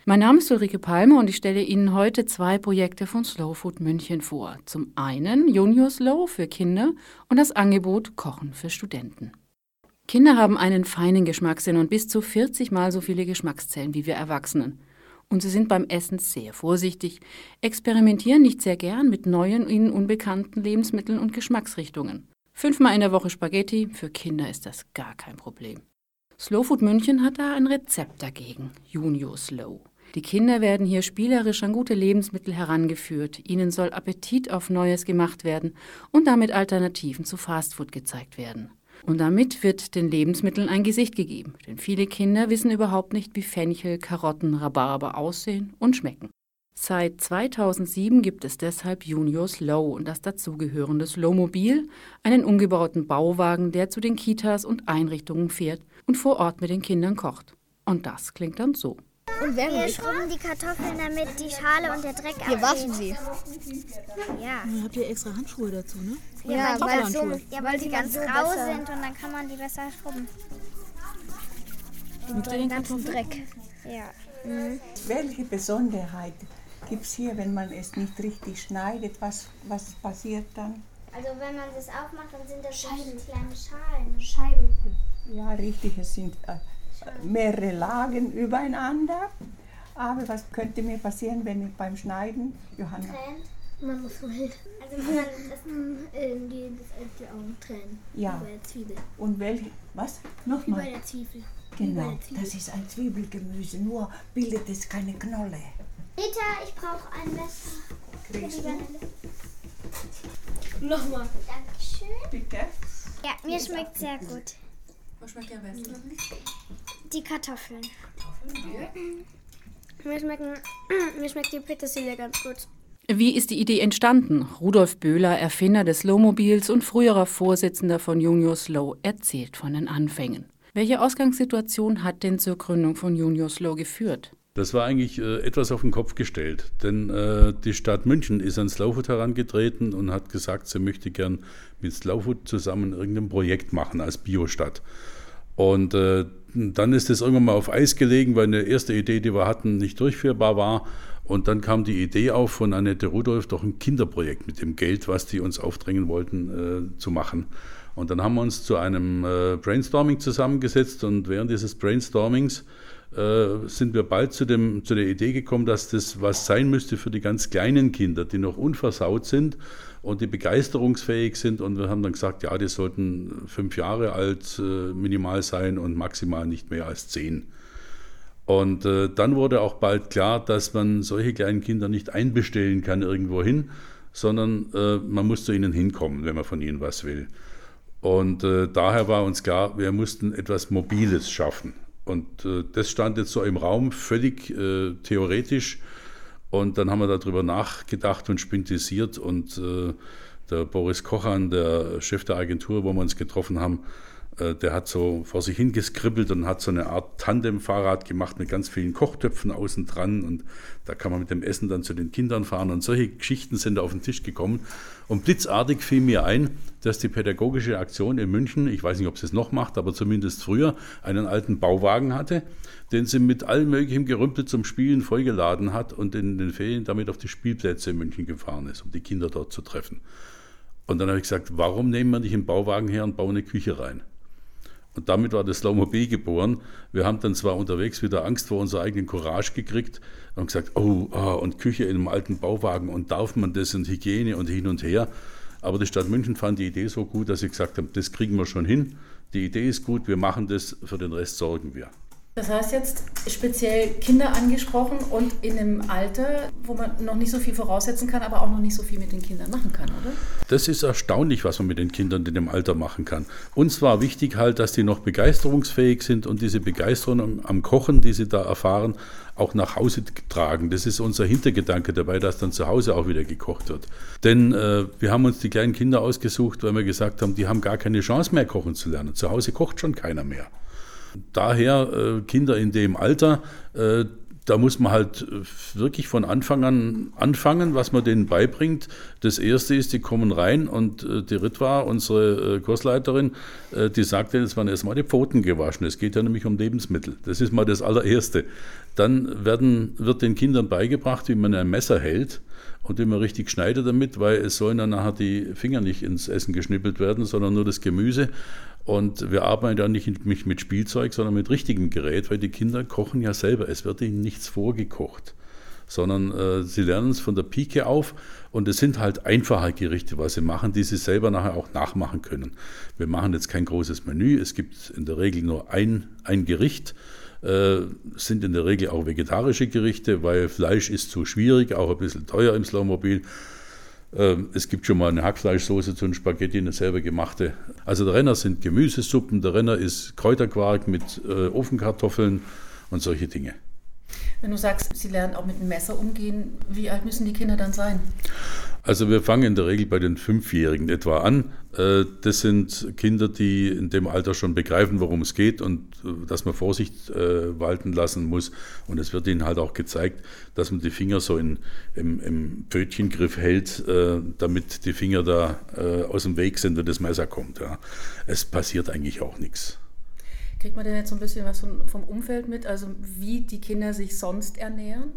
Mein Name ist Ulrike Palmer und ich stelle Ihnen heute 2 Projekte von Slow Food München vor. Zum einen Junior Slow für Kinder und das Angebot Kochen für Studenten. Kinder haben einen feinen Geschmackssinn und bis zu 40 Mal so viele Geschmackszellen wie wir Erwachsenen. Und sie sind beim Essen sehr vorsichtig, experimentieren nicht sehr gern mit neuen, ihnen unbekannten Lebensmitteln und Geschmacksrichtungen. 5-mal in der Woche Spaghetti, für Kinder ist das gar kein Problem. Slow Food München hat da ein Rezept dagegen, Junior Slow. Die Kinder werden hier spielerisch an gute Lebensmittel herangeführt, ihnen soll Appetit auf Neues gemacht werden und damit Alternativen zu Fastfood gezeigt werden. Und damit wird den Lebensmitteln ein Gesicht gegeben, denn viele Kinder wissen überhaupt nicht, wie Fenchel, Karotten, Rhabarber aussehen und schmecken. Seit 2007 gibt es deshalb Junior Slow und das dazugehörende Slowmobil, einen umgebauten Bauwagen, der zu den Kitas und Einrichtungen fährt und vor Ort mit den Kindern kocht. Und das klingt dann so. Und wir schrubben die Kartoffeln, damit die Schale und der Dreck abgeht. Wir waschen sie. Ja. Habt ihr extra Handschuhe dazu, ne? Weil die ganz rau sind und dann kann man die besser schrubben. Mit den ganzen Dreck. Ja. Mhm. Welche Besonderheit gibt es hier, wenn man es nicht richtig schneidet? Was passiert dann? Also wenn man das aufmacht, dann sind das Scheiben, kleine Scheiben. Ja, richtig, es sind mehrere Lagen übereinander. Aber was könnte mir passieren, wenn ich beim Schneiden, Johanna? Man muss so helfen. Also wenn man die Augen trennen. Ja. Über der Zwiebel. Und welche? Was? Nochmal? Über der Zwiebel. Genau, das ist ein Zwiebelgemüse, nur bildet es keine Knolle. Rita, ich brauche ein Messer. Kriegst du? Nochmal. Dankeschön. Bitte. Ja, mir schmeckt sehr gut. Was schmeckt dir am besten? Die Kartoffeln. Mir schmeckt die Petersilie ganz gut. Wie ist die Idee entstanden? Rudolf Böhler, Erfinder des Slowmobils und früherer Vorsitzender von Junior Slow, erzählt von den Anfängen. Welche Ausgangssituation hat denn zur Gründung von Junior Slow geführt? Das war eigentlich etwas auf den Kopf gestellt, denn die Stadt München ist an Slow Food herangetreten und hat gesagt, sie möchte gern mit Slow Food zusammen irgendein Projekt machen als Biostadt. Und dann ist das irgendwann mal auf Eis gelegen, weil eine erste Idee, die wir hatten, nicht durchführbar war. Und dann kam die Idee auf von Annette Rudolph, doch ein Kinderprojekt mit dem Geld, was die uns aufdrängen wollten, zu machen. Und dann haben wir uns zu einem Brainstorming zusammengesetzt und während dieses Brainstormings sind wir bald zu der Idee gekommen, dass das was sein müsste für die ganz kleinen Kinder, die noch unversaut sind und die begeisterungsfähig sind. Und wir haben dann gesagt, ja, die sollten 5 Jahre alt minimal sein und maximal nicht mehr als 10. Und dann wurde auch bald klar, dass man solche kleinen Kinder nicht einbestellen kann irgendwo hin, sondern man muss zu ihnen hinkommen, wenn man von ihnen was will. Und daher war uns klar, wir mussten etwas Mobiles schaffen. Und das stand jetzt so im Raum, völlig theoretisch. Und dann haben wir darüber nachgedacht und spintisiert. Und der Boris Kochan, der Chef der Agentur, wo wir uns getroffen haben, der hat so vor sich hingeskribbelt und hat so eine Art Tandem-Fahrrad gemacht mit ganz vielen Kochtöpfen außen dran. Und da kann man mit dem Essen dann zu den Kindern fahren. Und solche Geschichten sind auf den Tisch gekommen. Und blitzartig fiel mir ein, dass die pädagogische Aktion in München, ich weiß nicht, ob sie es noch macht, aber zumindest früher, einen alten Bauwagen hatte, den sie mit allem möglichen Gerümpel zum Spielen vollgeladen hat und in den Ferien damit auf die Spielplätze in München gefahren ist, um die Kinder dort zu treffen. Und dann habe ich gesagt, warum nehmen wir nicht einen Bauwagen her und bauen eine Küche rein? Und damit war das Slowmobil geboren. Wir haben dann zwar unterwegs wieder Angst vor unserer eigenen Courage gekriegt und gesagt, und Küche in einem alten Bauwagen und darf man das und Hygiene und hin und her. Aber die Stadt München fand die Idee so gut, dass sie gesagt haben, das kriegen wir schon hin. Die Idee ist gut, wir machen das, für den Rest sorgen wir. Das heißt jetzt speziell Kinder angesprochen und in einem Alter, wo man noch nicht so viel voraussetzen kann, aber auch noch nicht so viel mit den Kindern machen kann, oder? Das ist erstaunlich, was man mit den Kindern in dem Alter machen kann. Uns war wichtig halt, dass die noch begeisterungsfähig sind und diese Begeisterung am Kochen, die sie da erfahren, auch nach Hause tragen. Das ist unser Hintergedanke dabei, dass dann zu Hause auch wieder gekocht wird. Denn wir haben uns die kleinen Kinder ausgesucht, weil wir gesagt haben, die haben gar keine Chance mehr kochen zu lernen. Zu Hause kocht schon keiner mehr. Daher Kinder in dem Alter, Da muss man halt wirklich von Anfang an anfangen, was man denen beibringt. Das Erste ist, die kommen rein und die Ritva, unsere Kursleiterin, die sagt denen, es werden erstmal die Pfoten gewaschen. Es geht ja nämlich um Lebensmittel. Das ist mal das Allererste. Dann wird den Kindern beigebracht, wie man ein Messer hält und wie man richtig schneidet damit, weil es sollen dann nachher die Finger nicht ins Essen geschnippelt werden, sondern nur das Gemüse. Und wir arbeiten ja nicht mit Spielzeug, sondern mit richtigem Gerät, weil die Kinder kochen ja selber. Es wird ihnen nichts vorgekocht, sondern sie lernen es von der Pike auf. Und es sind halt einfache Gerichte, was sie machen, die sie selber nachher auch nachmachen können. Wir machen jetzt kein großes Menü. Es gibt in der Regel nur ein Gericht. Sind in der Regel auch vegetarische Gerichte, weil Fleisch ist zu schwierig, auch ein bisschen teuer im Slowmobil. Es gibt schon mal eine Hackfleischsoße zu einem Spaghetti, eine selber gemachte. Also der Renner sind Gemüsesuppen, der Renner ist Kräuterquark mit Ofenkartoffeln und solche Dinge. Wenn du sagst, sie lernen auch mit dem Messer umgehen, wie alt müssen die Kinder dann sein? Also wir fangen in der Regel bei den 5-Jährigen etwa an. Das sind Kinder, die in dem Alter schon begreifen, worum es geht und dass man Vorsicht walten lassen muss. Und es wird ihnen halt auch gezeigt, dass man die Finger so im Pfötchengriff hält, damit die Finger da aus dem Weg sind, wenn das Messer kommt. Ja. Es passiert eigentlich auch nichts. Kriegt man denn jetzt so ein bisschen was vom Umfeld mit, also wie die Kinder sich sonst ernähren?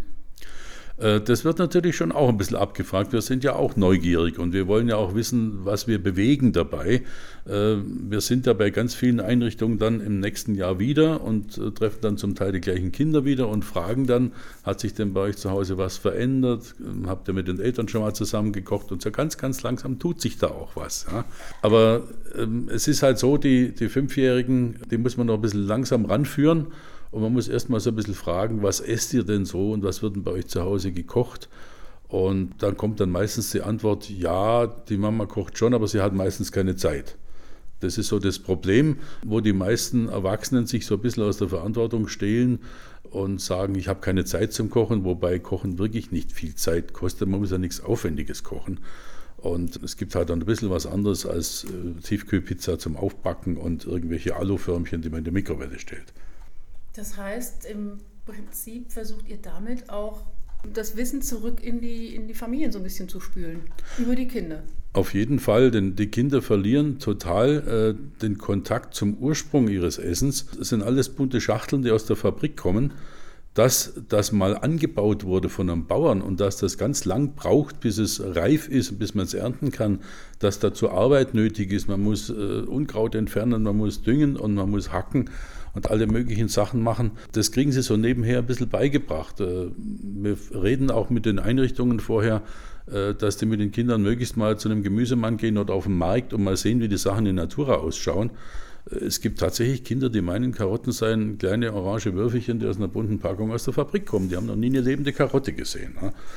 Das wird natürlich schon auch ein bisschen abgefragt. Wir sind ja auch neugierig und wir wollen ja auch wissen, was wir bewegen dabei. Wir sind ja bei ganz vielen Einrichtungen dann im nächsten Jahr wieder und treffen dann zum Teil die gleichen Kinder wieder und fragen dann, hat sich denn bei euch zu Hause was verändert? Habt ihr mit den Eltern schon mal zusammen gekocht? Und so ganz, ganz langsam tut sich da auch was. Ja? Aber es ist halt so, die 5-Jährigen, die muss man noch ein bisschen langsam ranführen. Und man muss erst mal so ein bisschen fragen, was esst ihr denn so und was wird denn bei euch zu Hause gekocht? Und dann kommt dann meistens die Antwort, ja, die Mama kocht schon, aber sie hat meistens keine Zeit. Das ist so das Problem, wo die meisten Erwachsenen sich so ein bisschen aus der Verantwortung stehlen und sagen, ich habe keine Zeit zum Kochen, wobei Kochen wirklich nicht viel Zeit kostet. Man muss ja nichts Aufwendiges kochen. Und es gibt halt dann ein bisschen was anderes als Tiefkühlpizza zum Aufbacken und irgendwelche Aluförmchen, die man in die Mikrowelle stellt. Das heißt, im Prinzip versucht ihr damit auch das Wissen zurück in die Familien so ein bisschen zu spülen, über die Kinder. Auf jeden Fall, denn die Kinder verlieren total den Kontakt zum Ursprung ihres Essens. Das sind alles bunte Schachteln, die aus der Fabrik kommen. Dass das mal angebaut wurde von einem Bauern und dass das ganz lang braucht, bis es reif ist, bis man es ernten kann, dass dazu Arbeit nötig ist. Man muss Unkraut entfernen, man muss düngen und man muss hacken und alle möglichen Sachen machen. Das kriegen sie so nebenher ein bisschen beigebracht. Wir reden auch mit den Einrichtungen vorher, dass die mit den Kindern möglichst mal zu einem Gemüsemann gehen oder auf den Markt und mal sehen, wie die Sachen in Natura ausschauen. Es gibt tatsächlich Kinder, die meinen, Karotten seien kleine orange Würfelchen, die aus einer bunten Packung aus der Fabrik kommen. Die haben noch nie eine lebende Karotte gesehen.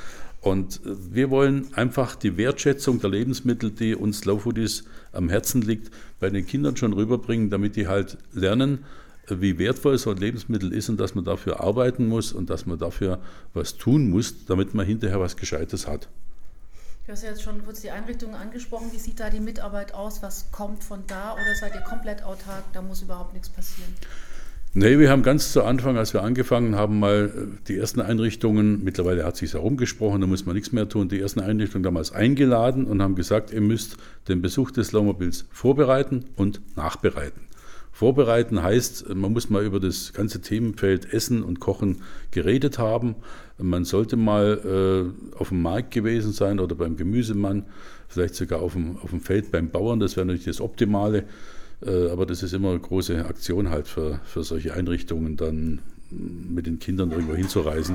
Und wir wollen einfach die Wertschätzung der Lebensmittel, die uns Slow Foodies am Herzen liegt, bei den Kindern schon rüberbringen, damit die halt lernen, wie wertvoll so ein Lebensmittel ist und dass man dafür arbeiten muss und dass man dafür was tun muss, damit man hinterher was Gescheites hat. Du hast ja jetzt schon kurz die Einrichtungen angesprochen. Wie sieht da die Mitarbeit aus? Was kommt von da? Oder seid ihr komplett autark? Da muss überhaupt nichts passieren? Nee, wir haben ganz zu Anfang, als wir angefangen haben, mal die ersten Einrichtungen, mittlerweile hat es sich herumgesprochen, da muss man nichts mehr tun, die ersten Einrichtungen damals eingeladen und haben gesagt, ihr müsst den Besuch des Slowmobils vorbereiten und nachbereiten. Vorbereiten heißt, man muss mal über das ganze Themenfeld Essen und Kochen geredet haben. Man sollte mal auf dem Markt gewesen sein oder beim Gemüsemann, vielleicht sogar auf dem Feld beim Bauern, das wäre natürlich das Optimale. Aber das ist immer eine große Aktion halt für solche Einrichtungen, dann mit den Kindern irgendwo hinzureisen.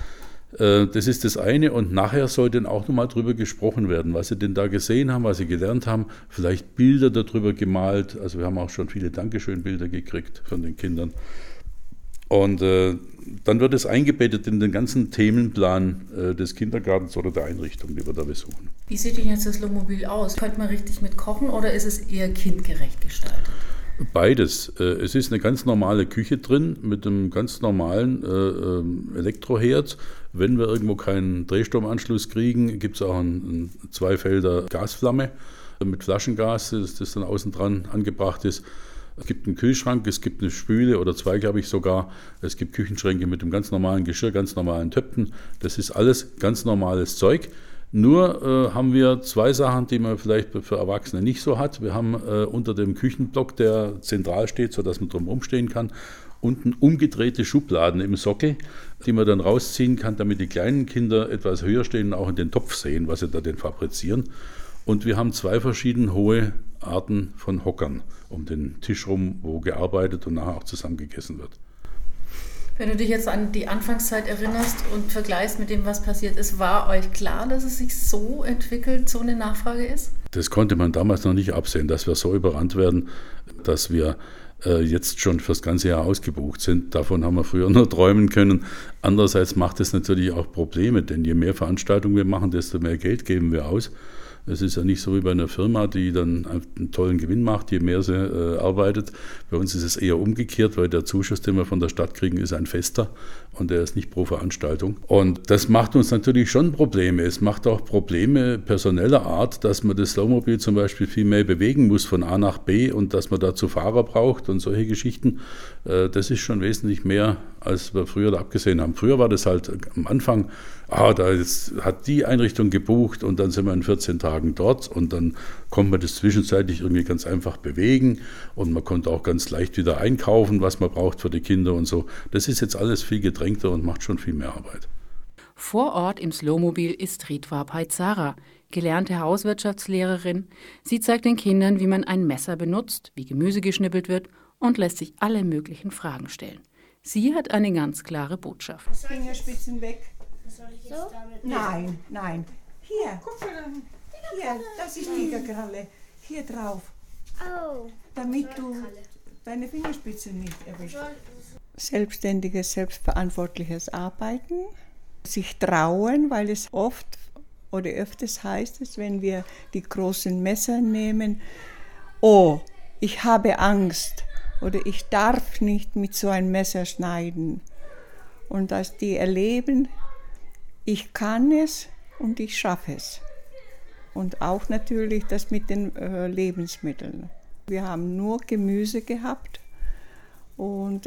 Das ist das eine und nachher soll dann auch nochmal drüber gesprochen werden, was sie denn da gesehen haben, was sie gelernt haben, vielleicht Bilder darüber gemalt, also wir haben auch schon viele Dankeschön-Bilder gekriegt von den Kindern und dann wird es eingebettet in den ganzen Themenplan des Kindergartens oder der Einrichtung, die wir da besuchen. Wie sieht denn jetzt das Slowmobil aus? Könnte man richtig mit kochen oder ist es eher kindgerecht gestaltet? Beides. Es ist eine ganz normale Küche drin mit einem ganz normalen Elektroherd. Wenn wir irgendwo keinen Drehstromanschluss kriegen, gibt es auch eine 2-Felder Gasflamme mit Flaschengas, das dann außen dran angebracht ist. Es gibt einen Kühlschrank, es gibt eine Spüle oder 2, glaube ich sogar. Es gibt Küchenschränke mit dem ganz normalen Geschirr, ganz normalen Töpfen. Das ist alles ganz normales Zeug. Nur haben wir 2 Sachen, die man vielleicht für Erwachsene nicht so hat. Wir haben unter dem Küchenblock, der zentral steht, sodass man drum rumstehen kann, unten umgedrehte Schubladen im Sockel, die man dann rausziehen kann, damit die kleinen Kinder etwas höher stehen und auch in den Topf sehen, was sie da denn fabrizieren. Und wir haben 2 verschieden hohe Arten von Hockern um den Tisch rum, wo gearbeitet und nachher auch zusammen gegessen wird. Wenn du dich jetzt an die Anfangszeit erinnerst und vergleichst mit dem, was passiert ist, war euch klar, dass es sich so entwickelt, so eine Nachfrage ist? Das konnte man damals noch nicht absehen, dass wir so überrannt werden, dass wir jetzt schon fürs ganze Jahr ausgebucht sind. Davon haben wir früher nur träumen können. Andererseits macht es natürlich auch Probleme, denn je mehr Veranstaltungen wir machen, desto mehr Geld geben wir aus. Es ist ja nicht so wie bei einer Firma, die dann einen tollen Gewinn macht, je mehr sie arbeitet. Bei uns ist es eher umgekehrt, weil der Zuschuss, den wir von der Stadt kriegen, ist ein fester und der ist nicht pro Veranstaltung. Und das macht uns natürlich schon Probleme. Es macht auch Probleme personeller Art, dass man das Slowmobil zum Beispiel viel mehr bewegen muss von A nach B und dass man dazu Fahrer braucht und solche Geschichten. Das ist schon wesentlich mehr, als wir früher da abgesehen haben. Früher war das halt am Anfang, da jetzt hat die Einrichtung gebucht und dann sind wir in 14 Tagen dort und dann konnte man das zwischenzeitlich irgendwie ganz einfach bewegen und man konnte auch ganz leicht wieder einkaufen, was man braucht für die Kinder und so. Das ist jetzt alles viel gedrängter und macht schon viel mehr Arbeit. Vor Ort im Slowmobil ist Ritva Paizara, gelernte Hauswirtschaftslehrerin. Sie zeigt den Kindern, wie man ein Messer benutzt, wie Gemüse geschnippelt wird und lässt sich alle möglichen Fragen stellen. Sie hat eine ganz klare Botschaft. Fingerspitzen weg. So? Nein. Hier. Hier, das ist Tigerkralle. Hier drauf. Oh. Damit du deine Fingerspitzen nicht erwischst. Selbstständiges, selbstverantwortliches Arbeiten. Sich trauen, weil es oft oder öfters heißt es, wenn wir die großen Messer nehmen, oh, ich habe Angst oder ich darf nicht mit so einem Messer schneiden. Und dass die erleben, ich kann es und ich schaffe es. Und auch natürlich das mit den Lebensmitteln. Wir haben nur Gemüse gehabt und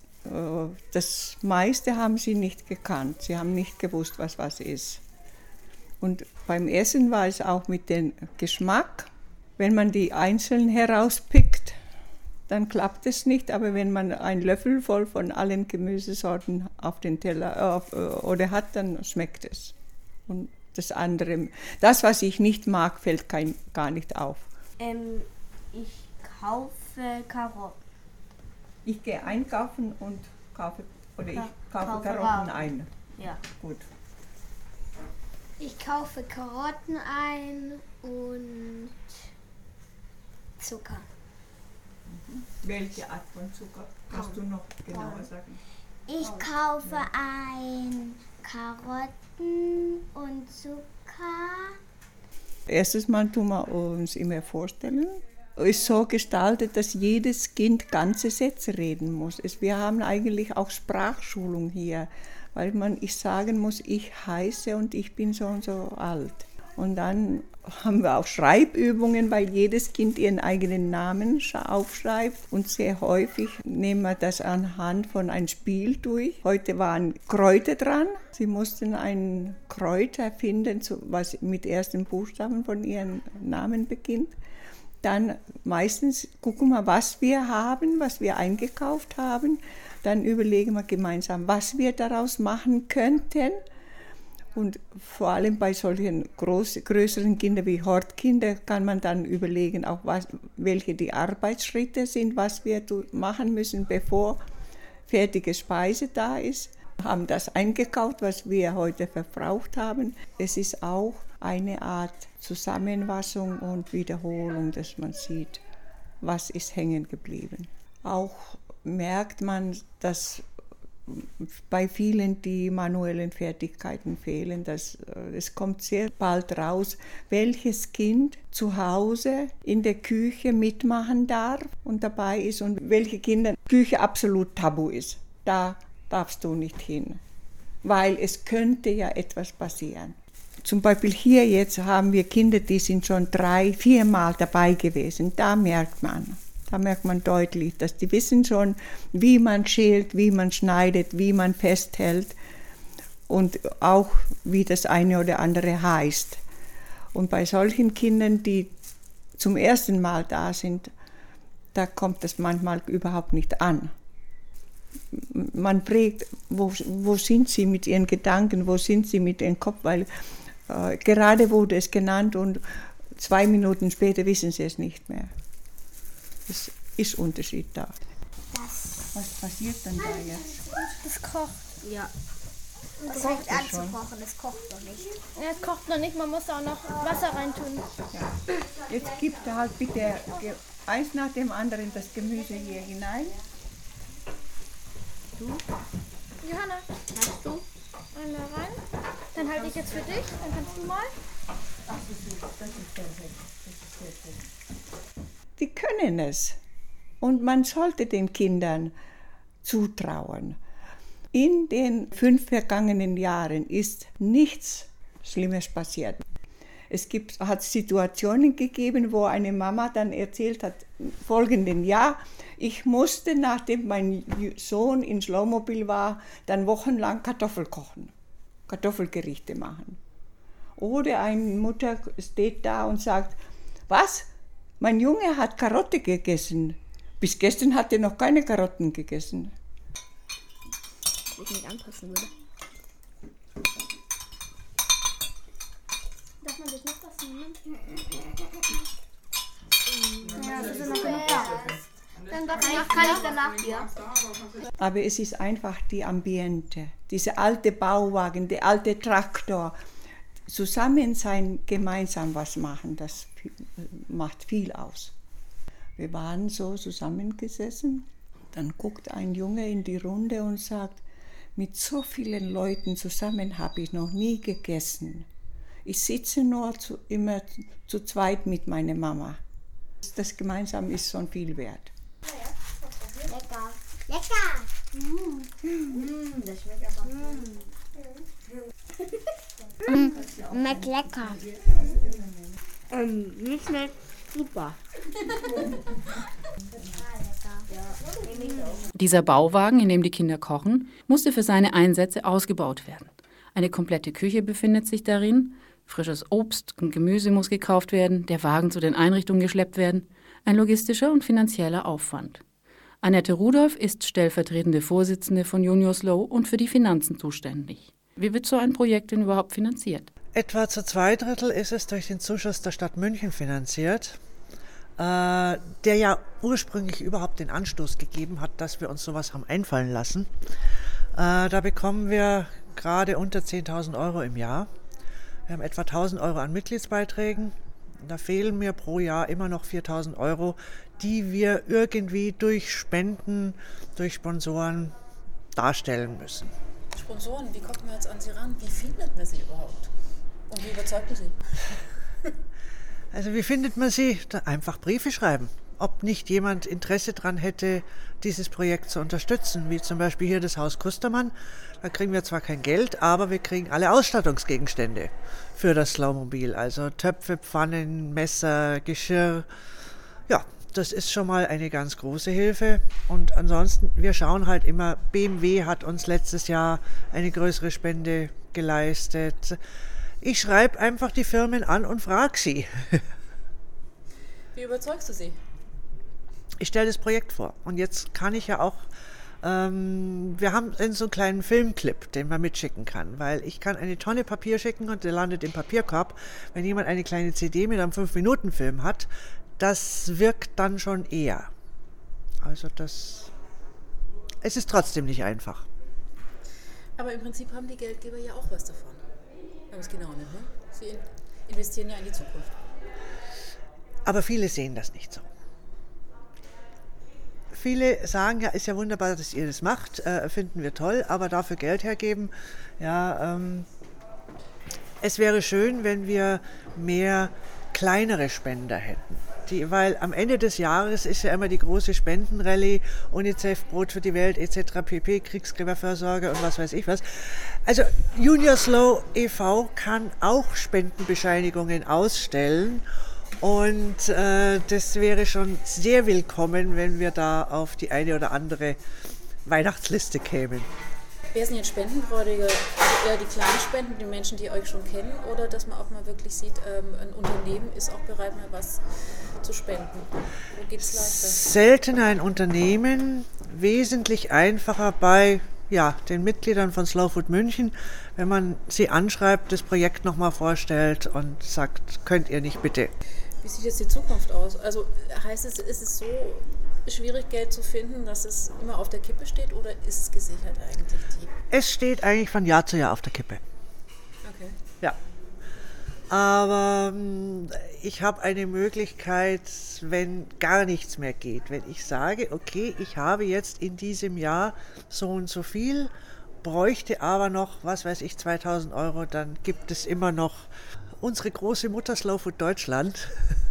das meiste haben sie nicht gekannt. Sie haben nicht gewusst, was ist. Und beim Essen war es auch mit dem Geschmack. Wenn man die einzeln herauspickt, dann klappt es nicht. Aber wenn man einen Löffel voll von allen Gemüsesorten auf den Teller oder hat, dann schmeckt es. Und das andere, das, was ich nicht mag, fällt gar nicht auf. Ich kaufe Karotten. Ich gehe einkaufen und kaufe Karotten ein. Ja. Gut. Ich kaufe Karotten ein und Zucker. Welche Art von Zucker? Kannst du noch genauer sagen? Ich kaufe ein Karotten und Zucker. Erstes Mal tun wir uns immer vorstellen. Es ist so gestaltet, dass jedes Kind ganze Sätze reden muss. Wir haben eigentlich auch Sprachschulung hier, weil ich sagen muss, ich heiße und ich bin so und so alt. Und dann haben wir auch Schreibübungen, weil jedes Kind ihren eigenen Namen aufschreibt. Und sehr häufig nehmen wir das anhand von einem Spiel durch. Heute waren Kräuter dran. Sie mussten ein Kräuter finden, was mit ersten Buchstaben von ihrem Namen beginnt. Dann meistens gucken wir, was wir haben, was wir eingekauft haben. Dann überlegen wir gemeinsam, was wir daraus machen könnten. Und vor allem bei solchen größeren Kindern wie Hortkinder kann man dann überlegen, auch welche die Arbeitsschritte sind, was wir machen müssen, bevor fertige Speise da ist. Wir haben das eingekauft, was wir heute verbraucht haben. Es ist auch eine Art Zusammenfassung und Wiederholung, dass man sieht, was ist hängen geblieben. Auch merkt man, dass bei vielen die manuellen Fertigkeiten fehlen. Es kommt sehr bald raus, welches Kind zu Hause in der Küche mitmachen darf und dabei ist und welche Kinder Küche absolut tabu ist. Da darfst du nicht hin, weil es könnte ja etwas passieren. Zum Beispiel hier jetzt haben wir Kinder, die sind schon 3-4 Mal dabei gewesen. Da merkt man, Da merkt man deutlich, dass die wissen schon, wie man schält, wie man schneidet, wie man festhält und auch wie das eine oder andere heißt. Und bei solchen Kindern, die zum ersten Mal da sind, da kommt das manchmal überhaupt nicht an. Man fragt, wo sind sie mit ihren Gedanken, wo sind sie mit ihrem Kopf, weil gerade wurde es genannt und 2 Minuten später wissen sie es nicht mehr. Es ist Unterschied da. Was passiert denn da jetzt? Das kocht. Ja. Das fängt an zu kochen, das kocht noch nicht. Ja, es kocht noch nicht, man muss auch noch Wasser reintun. Ja. Jetzt gibt halt bitte eins nach dem anderen das Gemüse hier hinein. Du? Johanna, kannst du einmal rein? Dann halte ich jetzt für dich, dann kannst du mal. Das ist perfekt. Die können es. Und man sollte den Kindern zutrauen. In den 5 vergangenen Jahren ist nichts Schlimmes passiert. Es hat Situationen gegeben, wo eine Mama dann erzählt hat, folgenden Jahr, ich musste, nachdem mein Sohn ins Schlaumobil war, dann wochenlang Kartoffel kochen, Kartoffelgerichte machen. Oder eine Mutter steht da und sagt, was? Mein Junge hat Karotte gegessen. Bis gestern hat er noch keine Karotten gegessen. Ich mich anpassen würde. Darf man sich noch was nehmen? Ja, wir sind noch genug da. Dann kann ich danach hier. Aber es ist einfach die Ambiente, diese alte Bauwagen, der alte Traktor. Zusammen sein, gemeinsam was machen, das macht viel aus. Wir waren so zusammengesessen, dann guckt ein Junge in die Runde und sagt, mit so vielen Leuten zusammen habe ich noch nie gegessen. Ich sitze nur immer zu zweit mit meiner Mama. Das gemeinsam ist schon viel wert. Lecker. Lecker. Das schmeckt aber. Schmeckt lecker. Mir schmeckt super. Dieser Bauwagen, in dem die Kinder kochen, musste für seine Einsätze ausgebaut werden. Eine komplette Küche befindet sich darin, frisches Obst und Gemüse muss gekauft werden, der Wagen zu den Einrichtungen geschleppt werden. Ein logistischer und finanzieller Aufwand. Annette Rudolph ist stellvertretende Vorsitzende von Junior Slow und für die Finanzen zuständig. Wie wird so ein Projekt denn überhaupt finanziert? Etwa zu 2/3 ist es durch den Zuschuss der Stadt München finanziert, der ja ursprünglich überhaupt den Anstoß gegeben hat, dass wir uns sowas haben einfallen lassen. Da bekommen wir gerade unter 10.000 Euro im Jahr. Wir haben etwa 1.000 Euro an Mitgliedsbeiträgen. Da fehlen mir pro Jahr immer noch 4.000 Euro, die wir irgendwie durch Spenden, durch Sponsoren darstellen müssen. Sponsoren, wie kommt man jetzt an Sie ran? Wie findet man sie überhaupt? Und wie überzeugt man sie? Also wie findet man sie? Einfach Briefe schreiben. Ob nicht jemand Interesse daran hätte, dieses Projekt zu unterstützen, wie zum Beispiel hier das Haus Kustermann. Da kriegen wir zwar kein Geld, aber wir kriegen alle Ausstattungsgegenstände für das Slowmobil. Also Töpfe, Pfannen, Messer, Geschirr. Ja, das ist schon mal eine ganz große Hilfe. Und ansonsten, wir schauen halt immer, BMW hat uns letztes Jahr eine größere Spende geleistet. Ich schreibe einfach die Firmen an und frage sie. Wie überzeugst du sie? Ich stelle das Projekt vor. Und jetzt kann ich ja auch, wir haben so einen kleinen Filmclip, den man mitschicken kann, weil ich kann eine Tonne Papier schicken und der landet im Papierkorb. Wenn jemand eine kleine CD mit einem 5-Minuten-Film hat, das wirkt dann schon eher. Also es ist trotzdem nicht einfach. Aber im Prinzip haben die Geldgeber ja auch was davon. Wenn man es genau nimmt, ne? Sie investieren ja in die Zukunft. Aber viele sehen das nicht so. Viele sagen, ja, ist ja wunderbar, dass ihr das macht, finden wir toll, aber dafür Geld hergeben, ja, es wäre schön, wenn wir mehr kleinere Spender hätten. Weil am Ende des Jahres ist ja immer die große Spendenrallye, UNICEF, Brot für die Welt etc. pp, Kriegsgräberfürsorge und was weiß ich was. Also Junior Slow e.V. kann auch Spendenbescheinigungen ausstellen Und das wäre schon sehr willkommen, wenn wir da auf die eine oder andere Weihnachtsliste kämen. Wer sind jetzt spendenfreudiger? Also eher die kleinen Spenden, die Menschen, die euch schon kennen, oder dass man auch mal wirklich sieht, ein Unternehmen ist auch bereit, mal was zu spenden? Wo geht es leichter? Seltener ein Unternehmen, wesentlich einfacher bei den Mitgliedern von Slow Food München, wenn man sie anschreibt, das Projekt nochmal vorstellt und sagt, könnt ihr nicht bitte. Wie sieht jetzt die Zukunft aus? Also heißt es, ist es so schwierig, Geld zu finden, dass es immer auf der Kippe steht, oder ist es gesichert eigentlich? Es steht eigentlich von Jahr zu Jahr auf der Kippe. Okay. Ja. Aber ich habe eine Möglichkeit, wenn gar nichts mehr geht. Wenn ich sage, okay, ich habe jetzt in diesem Jahr so und so viel, bräuchte aber noch, 2.000 Euro, dann gibt es immer noch unsere große Mutter Slow Food Deutschland,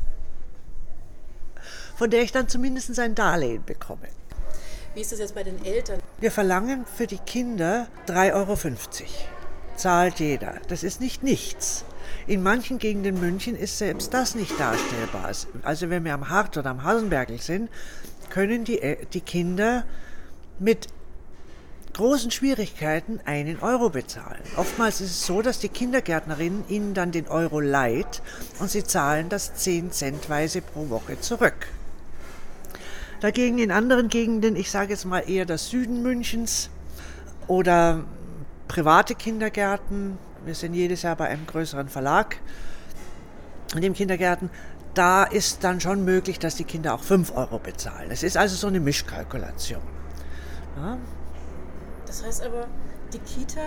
von der ich dann zumindest ein Darlehen bekomme. Wie ist das jetzt bei den Eltern? Wir verlangen für die Kinder 3,50 Euro. Zahlt jeder. Das ist nicht nichts. In manchen Gegenden München ist selbst das nicht darstellbar. Also wenn wir am Hart oder am Hasenbergl sind, können die Kinder mit großen Schwierigkeiten 1 Euro bezahlen. Oftmals ist es so, dass die Kindergärtnerin ihnen dann den Euro leiht und sie zahlen das 10 Centweise pro Woche zurück. Dagegen in anderen Gegenden, ich sage jetzt mal eher das Süden Münchens oder private Kindergärten, wir sind jedes Jahr bei einem größeren Verlag in dem Kindergärten, da ist dann schon möglich, dass die Kinder auch 5 Euro bezahlen. Es ist also so eine Mischkalkulation. Ja. Das heißt aber, die Kita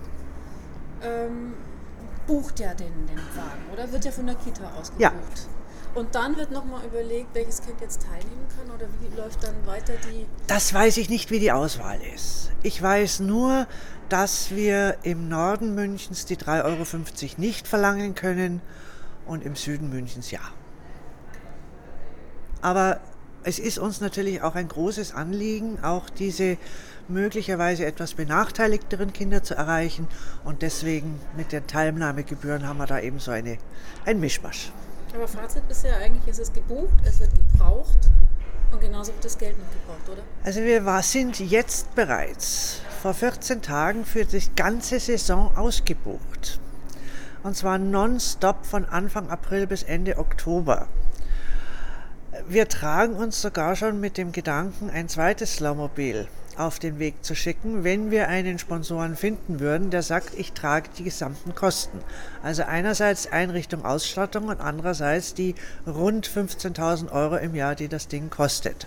bucht ja den Wagen, oder? Wird ja von der Kita ausgebucht. Ja. Und dann wird nochmal überlegt, welches Kind jetzt teilnehmen kann, oder wie läuft dann weiter die... Das weiß ich nicht, wie die Auswahl ist. Ich weiß nur, dass wir im Norden Münchens die 3,50 Euro nicht verlangen können und im Süden Münchens ja. Aber es ist uns natürlich auch ein großes Anliegen, auch diese möglicherweise etwas benachteiligteren Kinder zu erreichen. Und deswegen mit den Teilnahmegebühren haben wir da eben so ein Mischmasch. Aber Fazit ist ja eigentlich, es ist gebucht, es wird gebraucht und genauso wird das Geld noch gebraucht, oder? Also wir sind jetzt bereits vor 14 Tagen für die ganze Saison ausgebucht. Und zwar nonstop von Anfang April bis Ende Oktober. Wir tragen uns sogar schon mit dem Gedanken, ein zweites Slowmobil auf den Weg zu schicken, wenn wir einen Sponsoren finden würden, der sagt, ich trage die gesamten Kosten. Also einerseits Einrichtung, Ausstattung und andererseits die rund 15.000 Euro im Jahr, die das Ding kostet.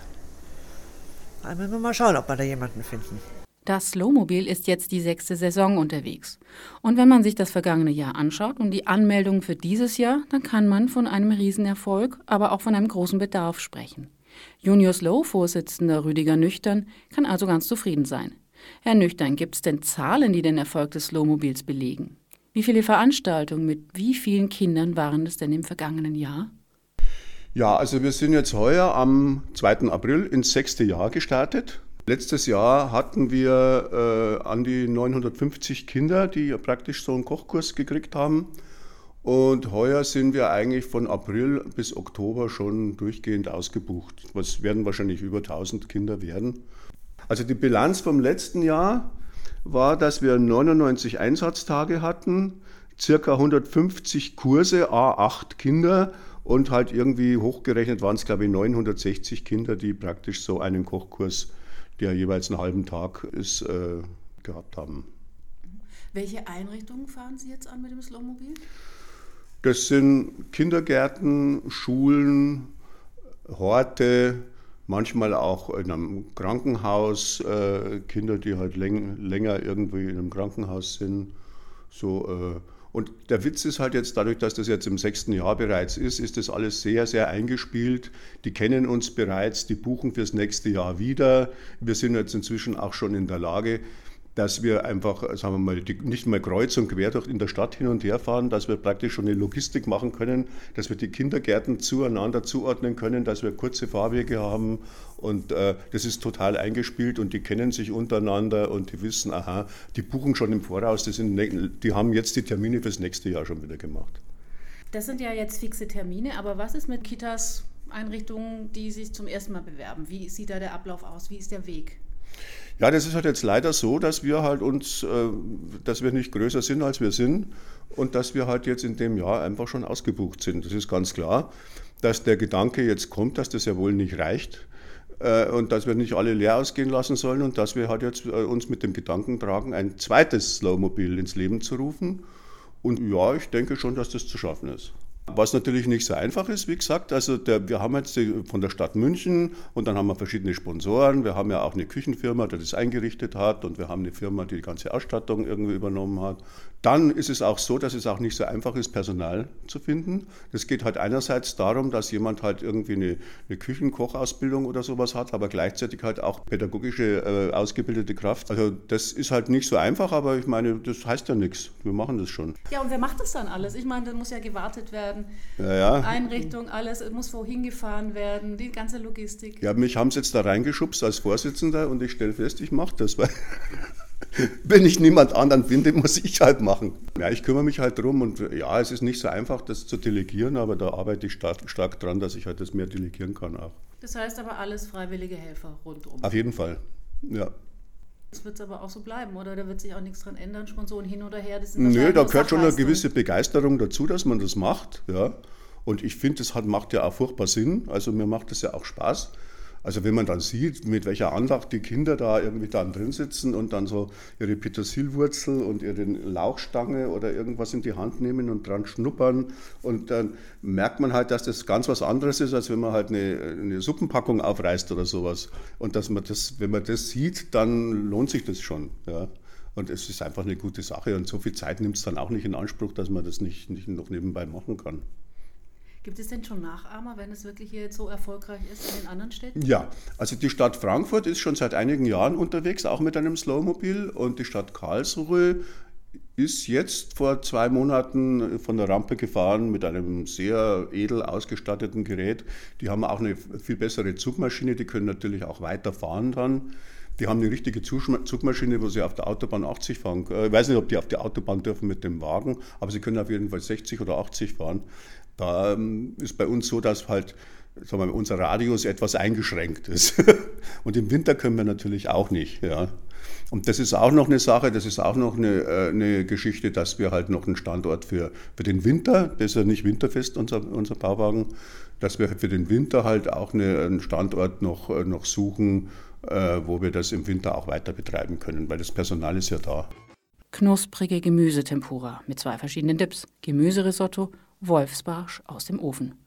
Da müssen wir mal schauen, ob wir da jemanden finden. Das Slowmobil ist jetzt die 6. Saison unterwegs. Und wenn man sich das vergangene Jahr anschaut und die Anmeldungen für dieses Jahr, dann kann man von einem Riesenerfolg, aber auch von einem großen Bedarf sprechen. Junior Slow-Vorsitzender Rüdiger Nüchtern kann also ganz zufrieden sein. Herr Nüchtern, gibt es denn Zahlen, die den Erfolg des Slowmobils belegen? Wie viele Veranstaltungen mit wie vielen Kindern waren es denn im vergangenen Jahr? Ja, also wir sind jetzt heuer am 2. April ins 6. Jahr gestartet. Letztes Jahr hatten wir an die 950 Kinder, die praktisch so einen Kochkurs gekriegt haben. Und heuer sind wir eigentlich von April bis Oktober schon durchgehend ausgebucht. Das werden wahrscheinlich über 1000 Kinder werden. Also die Bilanz vom letzten Jahr war, dass wir 99 Einsatztage hatten, circa 150 Kurse, 8 Kinder und halt irgendwie hochgerechnet waren es, glaube ich, 960 Kinder, die praktisch so einen Kochkurs, der jeweils einen halben Tag ist, gehabt haben. Welche Einrichtungen fahren Sie jetzt an mit dem Slowmobil? Das sind Kindergärten, Schulen, Horte, manchmal auch in einem Krankenhaus, Kinder, die halt länger irgendwie in einem Krankenhaus sind. So, und der Witz ist halt jetzt, dadurch, dass das jetzt im 6. Jahr bereits ist das alles sehr, sehr eingespielt. Die kennen uns bereits, die buchen fürs nächste Jahr wieder. Wir sind jetzt inzwischen auch schon in der Lage, dass wir einfach, sagen wir mal, nicht mal kreuz und quer in der Stadt hin und her fahren, dass wir praktisch schon eine Logistik machen können, dass wir die Kindergärten zueinander zuordnen können, dass wir kurze Fahrwege haben und das ist total eingespielt und die kennen sich untereinander und die wissen, aha, die buchen schon im Voraus, die haben jetzt die Termine fürs nächste Jahr schon wieder gemacht. Das sind ja jetzt fixe Termine, aber was ist mit Kitas, Einrichtungen, die sich zum ersten Mal bewerben? Wie sieht da der Ablauf aus? Wie ist der Weg? Ja, das ist halt jetzt leider so, dass wir halt dass wir nicht größer sind, als wir sind und dass wir halt jetzt in dem Jahr einfach schon ausgebucht sind. Das ist ganz klar, dass der Gedanke jetzt kommt, dass das ja wohl nicht reicht und dass wir nicht alle leer ausgehen lassen sollen und dass wir halt jetzt uns mit dem Gedanken tragen, ein zweites Slowmobil ins Leben zu rufen. Und ja, ich denke schon, dass das zu schaffen ist. Was natürlich nicht so einfach ist, wie gesagt, also wir haben jetzt von der Stadt München und dann haben wir verschiedene Sponsoren. Wir haben ja auch eine Küchenfirma, die das eingerichtet hat und wir haben eine Firma, die die ganze Ausstattung irgendwie übernommen hat. Dann ist es auch so, dass es auch nicht so einfach ist, Personal zu finden. Das geht halt einerseits darum, dass jemand halt irgendwie eine Küchenkochausbildung oder sowas hat, aber gleichzeitig halt auch pädagogische ausgebildete Kraft. Also das ist halt nicht so einfach, aber ich meine, das heißt ja nichts. Wir machen das schon. Ja, und wer macht das dann alles? Ich meine, da muss ja gewartet werden. Ja. Einrichtung, alles, es muss wohin gefahren werden, die ganze Logistik. Ja, mich haben sie jetzt da reingeschubst als Vorsitzender und ich stelle fest, ich mache das, weil wenn ich niemand anderen finde, muss ich halt machen. Ja, ich kümmere mich halt drum und ja, es ist nicht so einfach, das zu delegieren, aber da arbeite ich stark dran, dass ich halt das mehr delegieren kann auch. Das heißt aber alles freiwillige Helfer rundum? Auf jeden Fall, ja. Das wird es aber auch so bleiben, oder? Da wird sich auch nichts dran ändern, Sponsoren hin oder her? Das Nö, da gehört schon eine gewisse Begeisterung dazu, dass man das macht, ja. Und ich finde, das macht ja auch furchtbar Sinn, also mir macht das ja auch Spaß. Also wenn man dann sieht, mit welcher Andacht die Kinder da irgendwie dann drin sitzen und dann so ihre Petersilwurzel und ihre Lauchstange oder irgendwas in die Hand nehmen und dran schnuppern und dann merkt man halt, dass das ganz was anderes ist, als wenn man halt eine Suppenpackung aufreißt oder sowas. Und dass man das, wenn man das sieht, dann lohnt sich das schon. Ja. Und es ist einfach eine gute Sache und so viel Zeit nimmt es dann auch nicht in Anspruch, dass man das nicht noch nebenbei machen kann. Gibt es denn schon Nachahmer, wenn es wirklich jetzt so erfolgreich ist in den anderen Städten? Ja, also die Stadt Frankfurt ist schon seit einigen Jahren unterwegs, auch mit einem Slowmobil. Und die Stadt Karlsruhe ist jetzt vor 2 Monaten von der Rampe gefahren mit einem sehr edel ausgestatteten Gerät. Die haben auch eine viel bessere Zugmaschine, die können natürlich auch weiter fahren dann. Die haben eine richtige Zugmaschine, wo sie auf der Autobahn 80 fahren. Ich weiß nicht, ob die auf die Autobahn dürfen mit dem Wagen, aber sie können auf jeden Fall 60 oder 80 fahren. Da ist bei uns so, dass halt sagen wir, unser Radius etwas eingeschränkt ist. Und im Winter können wir natürlich auch nicht. Ja. Und das ist auch noch eine Sache, das ist auch noch eine Geschichte, dass wir halt noch einen Standort für den Winter, das ist ja nicht winterfest, unser Bauwagen, dass wir für den Winter halt auch einen Standort noch suchen, wo wir das im Winter auch weiter betreiben können, weil das Personal ist ja da. Knusprige Gemüsetempura mit 2 verschiedenen Dips, Gemüserisotto, Wolfsbarsch aus dem Ofen.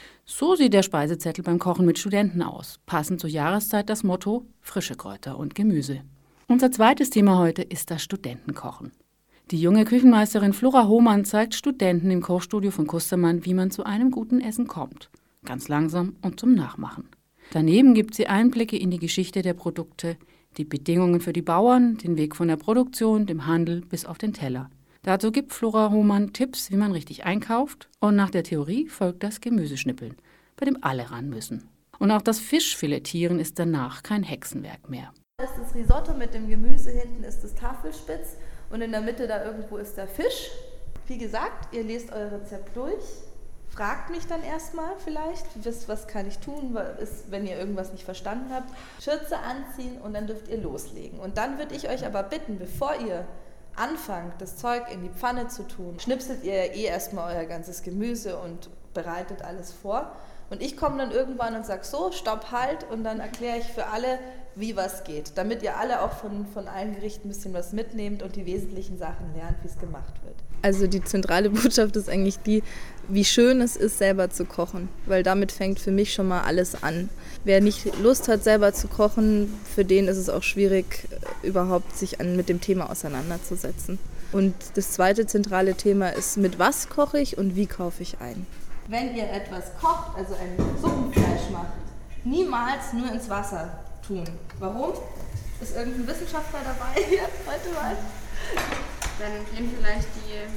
So sieht der Speisezettel beim Kochen mit Studenten aus. Passend zur Jahreszeit das Motto frische Kräuter und Gemüse. Unser zweites Thema heute ist das Studentenkochen. Die junge Küchenmeisterin Flora Hohmann zeigt Studenten im Kochstudio von Kustermann, wie man zu einem guten Essen kommt. Ganz langsam und zum Nachmachen. Daneben gibt sie Einblicke in die Geschichte der Produkte, die Bedingungen für die Bauern, den Weg von der Produktion, dem Handel bis auf den Teller. Dazu gibt Flora Hohmann Tipps, wie man richtig einkauft, und nach der Theorie folgt das Gemüseschnippeln, bei dem alle ran müssen. Und auch das Fischfilettieren ist danach kein Hexenwerk mehr. Das ist das Risotto mit dem Gemüse, hinten ist das Tafelspitz und in der Mitte da irgendwo ist der Fisch. Wie gesagt, ihr lest euer Rezept durch, fragt mich dann erstmal vielleicht, wisst, was kann ich tun, wenn ihr irgendwas nicht verstanden habt. Schürze anziehen und dann dürft ihr loslegen. Und dann würde ich euch aber bitten, bevor ihr anfangt, das Zeug in die Pfanne zu tun, schnipselt ihr erstmal euer ganzes Gemüse und bereitet alles vor. Und ich komme dann irgendwann und sage so, stopp, halt, und dann erkläre ich für alle, wie was geht, damit ihr alle auch von allen Gerichten ein bisschen was mitnehmt und die wesentlichen Sachen lernt, wie es gemacht wird. Also die zentrale Botschaft ist eigentlich die, wie schön es ist, selber zu kochen, weil damit fängt für mich schon mal alles an. Wer nicht Lust hat, selber zu kochen, für den ist es auch schwierig, überhaupt sich mit dem Thema auseinanderzusetzen. Und das zweite zentrale Thema ist, mit was koche ich und wie kaufe ich ein. Wenn ihr etwas kocht, also ein Suppenfleisch macht, niemals nur ins Wasser tun. Warum? Ist irgendein Wissenschaftler dabei hier heute mal? Dann gehen vielleicht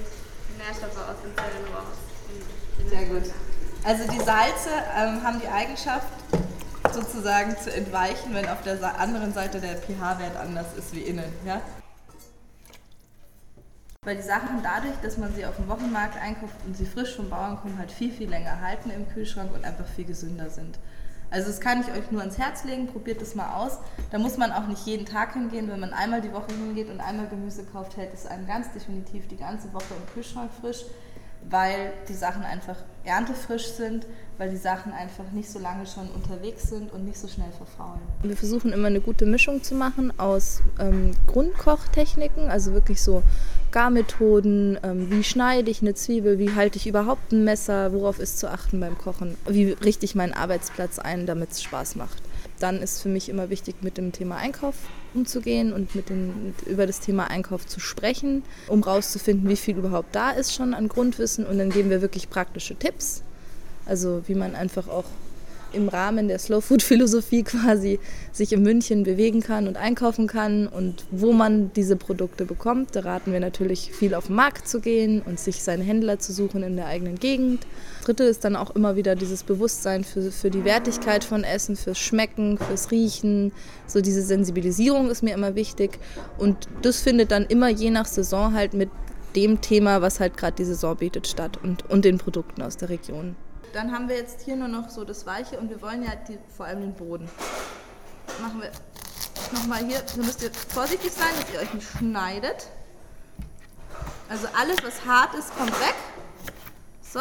die Nährstoffe aus den Zellen raus. Sehr gut. Also die Salze haben die Eigenschaft, sozusagen zu entweichen, wenn auf der anderen Seite der pH-Wert anders ist wie innen. Ja? weil die Sachen dadurch, dass man sie auf dem Wochenmarkt einkauft und sie frisch vom Bauern kommen, halt viel, viel länger halten im Kühlschrank und einfach viel gesünder sind. Also das kann ich euch nur ans Herz legen, probiert das mal aus. Da muss man auch nicht jeden Tag hingehen, wenn man einmal die Woche hingeht und einmal Gemüse kauft, hält es einem ganz definitiv die ganze Woche im Kühlschrank frisch, weil die Sachen einfach erntefrisch sind, weil die Sachen einfach nicht so lange schon unterwegs sind und nicht so schnell verfaulen. Wir versuchen immer eine gute Mischung zu machen aus Grundkochtechniken, also wirklich so Garmethoden, wie schneide ich eine Zwiebel, wie halte ich überhaupt ein Messer, worauf ist zu achten beim Kochen, wie richte ich meinen Arbeitsplatz ein, damit es Spaß macht. Dann ist für mich immer wichtig, mit dem Thema Einkauf umzugehen und über das Thema Einkauf zu sprechen, um rauszufinden, wie viel überhaupt da ist schon an Grundwissen. Und dann geben wir wirklich praktische Tipps, also wie man einfach auch im Rahmen der Slow-Food-Philosophie quasi sich in München bewegen kann und einkaufen kann und wo man diese Produkte bekommt. Da raten wir natürlich viel auf den Markt zu gehen und sich seine Händler zu suchen in der eigenen Gegend. Das Dritte ist dann auch immer wieder dieses Bewusstsein für die Wertigkeit von Essen, fürs Schmecken, fürs Riechen. So diese Sensibilisierung ist mir immer wichtig und das findet dann immer je nach Saison halt mit dem Thema, was halt gerade die Saison bietet, statt und den Produkten aus der Region. Dann haben wir jetzt hier nur noch so das Weiche und wir wollen ja vor allem den Boden. Machen wir nochmal hier, da müsst ihr vorsichtig sein, dass ihr euch nicht schneidet. Also alles, was hart ist, kommt weg. So.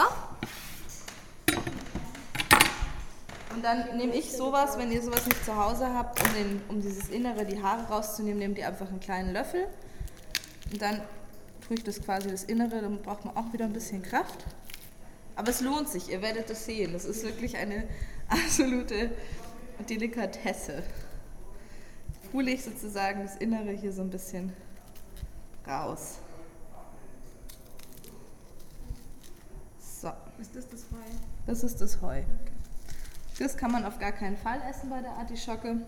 Und dann nehme ich sowas, wenn ihr sowas nicht zu Hause habt, um dieses Innere, die Haare rauszunehmen, nehmt ihr einfach einen kleinen Löffel. Und dann tue ich das quasi das Innere, dann braucht man auch wieder ein bisschen Kraft. Aber es lohnt sich, ihr werdet es sehen. Das ist wirklich eine absolute Delikatesse. Hole ich sozusagen das Innere hier so ein bisschen raus. So. Ist das Heu? Das ist das Heu. Das kann man auf gar keinen Fall essen bei der Artischocke.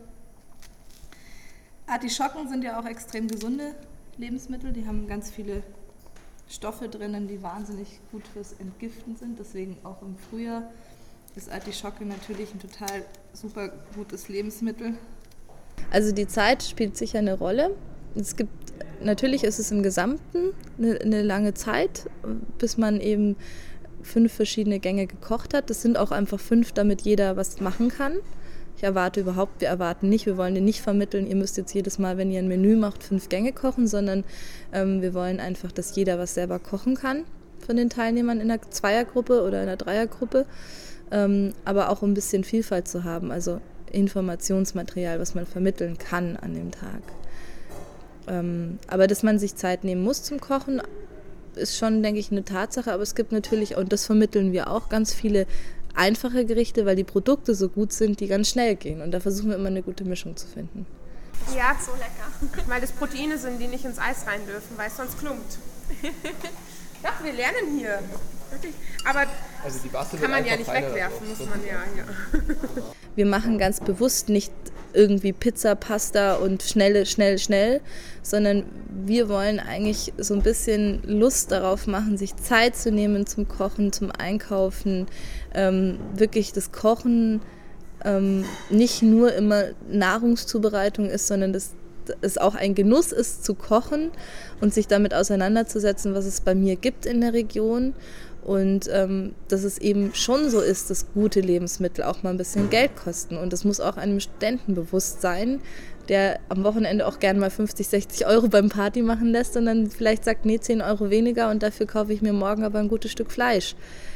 Artischocken sind ja auch extrem gesunde Lebensmittel. Die haben ganz viele Stoffe drinnen, die wahnsinnig gut fürs Entgiften sind. Deswegen auch im Frühjahr ist Artischocke natürlich ein total super gutes Lebensmittel. Also die Zeit spielt sicher eine Rolle. Natürlich ist es im Gesamten eine lange Zeit, bis man eben 5 verschiedene Gänge gekocht hat. Das sind auch einfach 5, damit jeder was machen kann. Wir erwarten nicht, wir wollen dir nicht vermitteln, ihr müsst jetzt jedes Mal, wenn ihr ein Menü macht, 5 Gänge kochen, sondern wir wollen einfach, dass jeder was selber kochen kann von den Teilnehmern in einer Zweiergruppe oder in einer Dreiergruppe, aber auch um ein bisschen Vielfalt zu haben, also Informationsmaterial, was man vermitteln kann an dem Tag. Aber dass man sich Zeit nehmen muss zum Kochen, ist schon, denke ich, eine Tatsache, aber es gibt natürlich, und das vermitteln wir auch, ganz viele einfache Gerichte, weil die Produkte so gut sind, die ganz schnell gehen. Und da versuchen wir immer eine gute Mischung zu finden. Ja, so lecker. Weil das Proteine sind, die nicht ins Eis rein dürfen, weil es sonst klumpt. Doch, wir lernen hier. Wirklich. Aber also die kann man ja nicht wegwerfen, muss man ja. Wir machen ganz bewusst nicht irgendwie Pizza, Pasta und schnell, sondern wir wollen eigentlich so ein bisschen Lust darauf machen, sich Zeit zu nehmen zum Kochen, zum Einkaufen, wirklich das Kochen nicht nur immer Nahrungszubereitung ist, sondern dass es auch ein Genuss ist zu kochen und sich damit auseinanderzusetzen, was es bei mir gibt in der Region. Und dass es eben schon so ist, dass gute Lebensmittel auch mal ein bisschen Geld kosten. Und das muss auch einem Studenten bewusst sein, der am Wochenende auch gerne mal 50, 60 Euro beim Party machen lässt und dann vielleicht sagt, nee, 10 Euro weniger und dafür kaufe ich mir morgen aber ein gutes Stück Fleisch.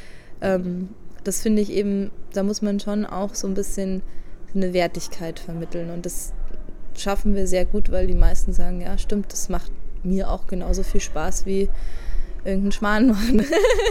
Das finde ich eben, da muss man schon auch so ein bisschen eine Wertigkeit vermitteln. Und das schaffen wir sehr gut, weil die meisten sagen, ja stimmt, das macht mir auch genauso viel Spaß wie irgendeinen Schmarrn machen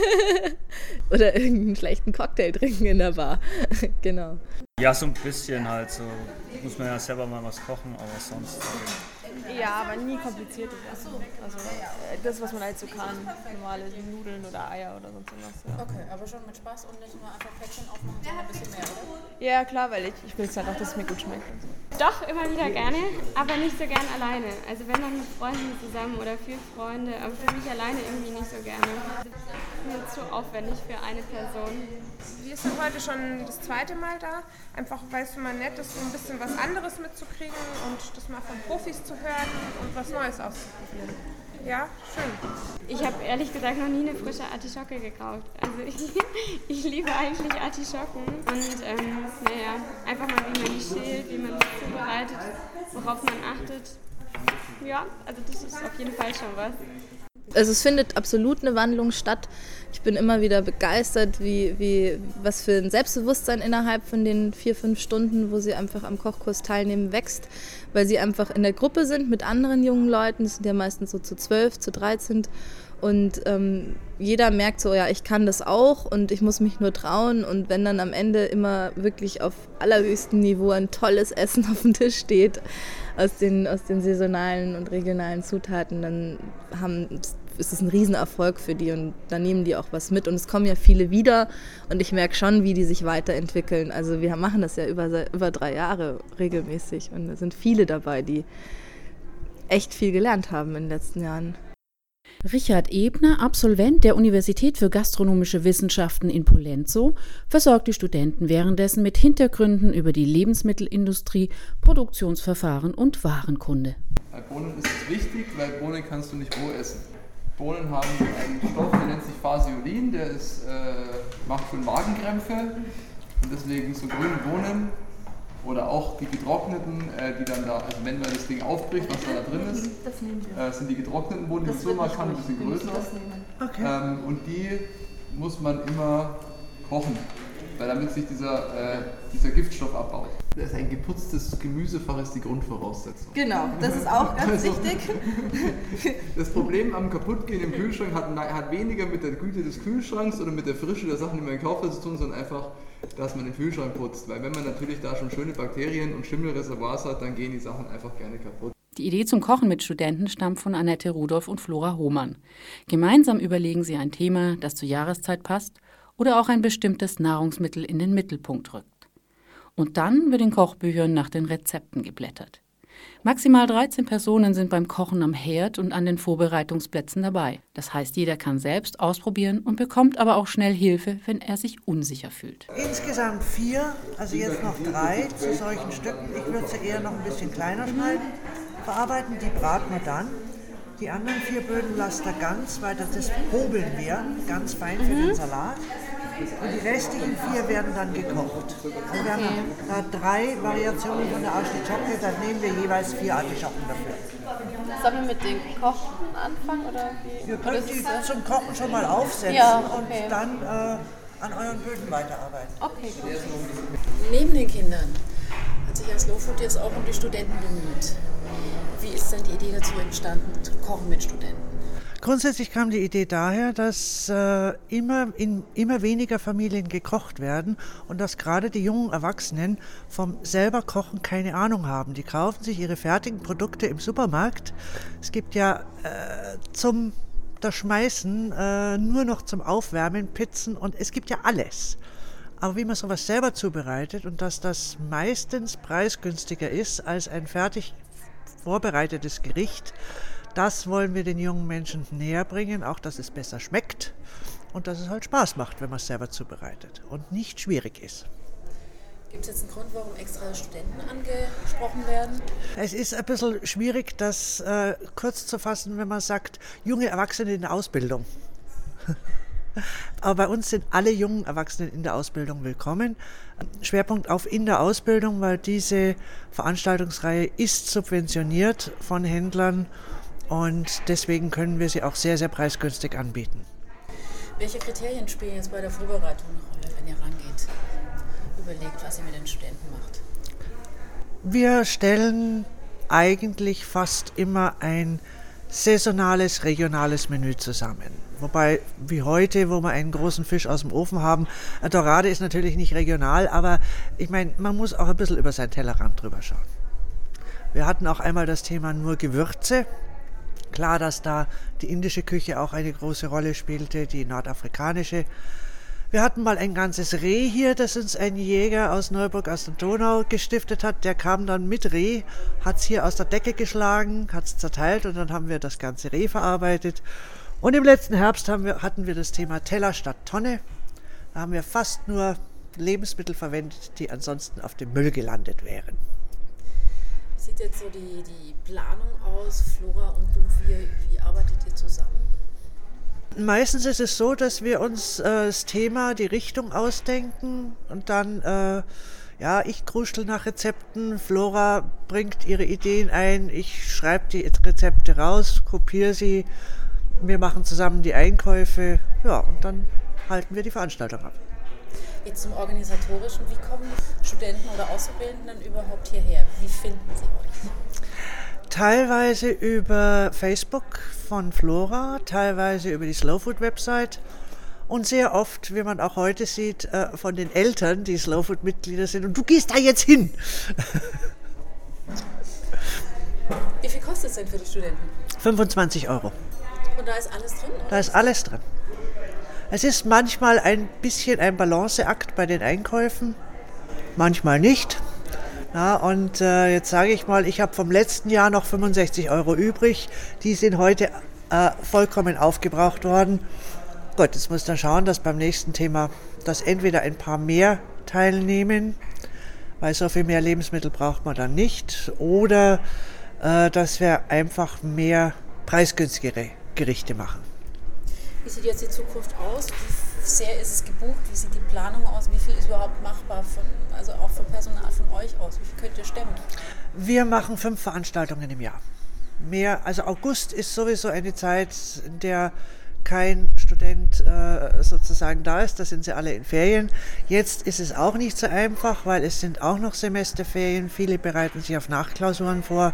oder irgendeinen schlechten Cocktail trinken in der Bar. Genau. Ja, so ein bisschen halt so. Muss man ja selber mal was kochen, aber sonst. Ja, aber nie kompliziert. Also das, was man halt so kann. Normale Nudeln oder Eier oder sonst irgendwas. Ja. Okay, aber schon mit Spaß und nicht nur einfach Päckchen aufmachen, sondern ein bisschen mehr, oder? Ja, klar, weil ich will es halt auch, dass es mir gut schmeckt. Doch, immer wieder gerne, aber nicht so gern alleine. Also wenn dann mit Freunden zusammen oder für Freunde, aber für mich alleine irgendwie nicht so gerne. Das ist mir zu aufwendig für eine Person. Wir sind heute schon das 2. Mal da, einfach weil es immer nett ist, ein bisschen was anderes mitzukriegen und das mal von Profis zu hören und was Neues auszuprobieren. Ja, schön. Ich habe ehrlich gesagt noch nie eine frische Artischocke gekauft. Also ich liebe eigentlich Artischocken und einfach mal wie man die schält, wie man sie zubereitet, worauf man achtet. Ja, also das ist auf jeden Fall schon was. Also es findet absolut eine Wandlung statt. Ich bin immer wieder begeistert, was für ein Selbstbewusstsein innerhalb von den 4-5 Stunden, wo sie einfach am Kochkurs teilnehmen, wächst, weil sie einfach in der Gruppe sind mit anderen jungen Leuten. Das sind ja meistens so zu 12, zu 13. Und jeder merkt so, ja, ich kann das auch und ich muss mich nur trauen. Und wenn dann am Ende immer wirklich auf allerhöchstem Niveau ein tolles Essen auf dem Tisch steht, aus den saisonalen und regionalen Zutaten, dann ist es ein Riesenerfolg für die und da nehmen die auch was mit. Und es kommen ja viele wieder und ich merke schon, wie die sich weiterentwickeln. Also wir machen das ja über 3 Jahre regelmäßig und es sind viele dabei, die echt viel gelernt haben in den letzten Jahren. Richard Ebner, Absolvent der Universität für Gastronomische Wissenschaften in Pollenzo, versorgt die Studenten währenddessen mit Hintergründen über die Lebensmittelindustrie, Produktionsverfahren und Warenkunde. Bei Bohnen ist es wichtig, weil Bohnen kannst du nicht roh essen. Bohnen haben einen Stoff, der nennt sich Phaseolin, der macht schon Magenkrämpfe und deswegen so grüne Bohnen oder auch die getrockneten, die dann da, also wenn man das Ding aufbricht, was da drin ist, sind die getrockneten Bohnen, die so man kann, ein bisschen größer. Okay. Und die muss man immer kochen, weil damit sich dieser Giftstoff abbaut. Das ist ein geputztes Gemüsefach ist die Grundvoraussetzung. Genau, das ist auch ganz wichtig. Das Problem am Kaputtgehen im Kühlschrank hat weniger mit der Güte des Kühlschranks oder mit der Frische der Sachen, die man kauft, zu tun, sondern einfach, dass man den Kühlschrank putzt. Weil wenn man natürlich da schon schöne Bakterien und Schimmelreservoirs hat, dann gehen die Sachen einfach gerne kaputt. Die Idee zum Kochen mit Studenten stammt von Annette Rudolph und Flora Hohmann. Gemeinsam überlegen sie ein Thema, das zur Jahreszeit passt oder auch ein bestimmtes Nahrungsmittel in den Mittelpunkt rückt. Und dann wird in Kochbüchern nach den Rezepten geblättert. Maximal 13 Personen sind beim Kochen am Herd und an den Vorbereitungsplätzen dabei. Das heißt, jeder kann selbst ausprobieren und bekommt aber auch schnell Hilfe, wenn er sich unsicher fühlt. Insgesamt 4, also jetzt noch 3 zu solchen Stücken. Ich würde sie eher noch ein bisschen kleiner schneiden, verarbeiten, die braten wir dann. Die anderen 4 Böden lassen wir ganz, weil das hobeln wir ganz fein für den Salat. Und die restlichen 4 werden dann gekocht. Also wir haben da 3 Variationen von der Artischocke, dann nehmen wir jeweils 4 Artischocken dafür. Sollen wir mit den Kochen anfangen? Oder wie? Ihr könnt die zum Kochen schon mal aufsetzen und dann an euren Böden weiterarbeiten. Okay, gut. Neben den Kindern hat sich ja Slow Food jetzt auch um die Studenten bemüht. Wie ist denn die Idee dazu entstanden, Kochen mit Studenten? Grundsätzlich kam die Idee daher, dass in immer weniger Familien gekocht werden und dass gerade die jungen Erwachsenen vom selber Kochen keine Ahnung haben. Die kaufen sich ihre fertigen Produkte im Supermarkt. Es gibt ja zum Schmeißen nur noch zum Aufwärmen Pizzen und es gibt ja alles. Aber wie man sowas selber zubereitet und dass das meistens preisgünstiger ist als ein fertig vorbereitetes Gericht, das wollen wir den jungen Menschen näher bringen, auch dass es besser schmeckt und dass es halt Spaß macht, wenn man es selber zubereitet und nicht schwierig ist. Gibt es jetzt einen Grund, warum extra Studenten angesprochen werden? Es ist ein bisschen schwierig, das kurz zu fassen, wenn man sagt, junge Erwachsene in der Ausbildung. Aber bei uns sind alle jungen Erwachsenen in der Ausbildung willkommen. Schwerpunkt auf in der Ausbildung, weil diese Veranstaltungsreihe ist subventioniert von Händlern und deswegen können wir sie auch sehr, sehr preisgünstig anbieten. Welche Kriterien spielen jetzt bei der Vorbereitung eine Rolle, wenn ihr rangeht? Überlegt, was ihr mit den Studenten macht? Wir stellen eigentlich fast immer ein saisonales, regionales Menü zusammen. Wobei, wie heute, wo wir einen großen Fisch aus dem Ofen haben, eine Dorade ist natürlich nicht regional, aber ich meine, man muss auch ein bisschen über seinen Tellerrand drüber schauen. Wir hatten auch einmal das Thema nur Gewürze. Klar, dass da die indische Küche auch eine große Rolle spielte, die nordafrikanische. Wir hatten mal ein ganzes Reh hier, das uns ein Jäger aus Neuburg aus der Donau gestiftet hat. Der kam dann mit Reh, hat es hier aus der Decke geschlagen, hat es zerteilt und dann haben wir das ganze Reh verarbeitet. Und im letzten Herbst hatten wir das Thema Teller statt Tonne. Da haben wir fast nur Lebensmittel verwendet, die ansonsten auf dem Müll gelandet wären. Wie sieht jetzt so die Planung aus, Flora und du, wie arbeitet ihr zusammen? Meistens ist es so, dass wir uns das Thema, die Richtung ausdenken und dann, ich kruschel nach Rezepten, Flora bringt ihre Ideen ein, ich schreibe die Rezepte raus, kopiere sie, wir machen zusammen die Einkäufe, und dann halten wir die Veranstaltung ab. Jetzt zum Organisatorischen, wie kommen Studenten oder Auszubildenden dann überhaupt hierher? Wie finden sie euch? Teilweise über Facebook von Flora, teilweise über die Slowfood-Website und sehr oft, wie man auch heute sieht, von den Eltern, die Slowfood-Mitglieder sind. Und du gehst da jetzt hin! Wie viel kostet es denn für die Studenten? 25 €. Und da ist alles drin? Da ist alles drin. Es ist manchmal ein bisschen ein Balanceakt bei den Einkäufen, manchmal nicht. Ja, und jetzt sage ich mal, ich habe vom letzten Jahr noch 65 € übrig. Die sind heute vollkommen aufgebraucht worden. Gut, jetzt muss dann schauen, dass beim nächsten Thema, dass entweder ein paar mehr teilnehmen, weil so viel mehr Lebensmittel braucht man dann nicht, oder dass wir einfach mehr preisgünstigere Gerichte machen. Wie sieht jetzt die Zukunft aus? Wie sehr ist es gebucht? Wie sieht die Planung aus? Wie viel ist überhaupt machbar, also auch vom Personal von euch aus? Wie viel könnt ihr stemmen? Wir machen 5 Veranstaltungen im Jahr. Mehr, also August ist sowieso eine Zeit, in der kein Student sozusagen da ist, da sind sie alle in Ferien. Jetzt ist es auch nicht so einfach, weil es sind auch noch Semesterferien. Viele bereiten sich auf Nachklausuren vor.